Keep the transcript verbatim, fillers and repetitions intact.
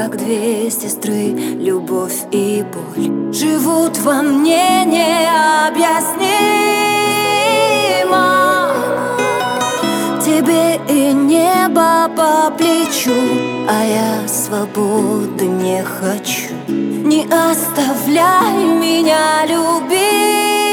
как две сестры, любовь и боль живут во мне необъяснимо. Тебе и небо по плечу, а я свободы не хочу. Не оставляй меня, любить.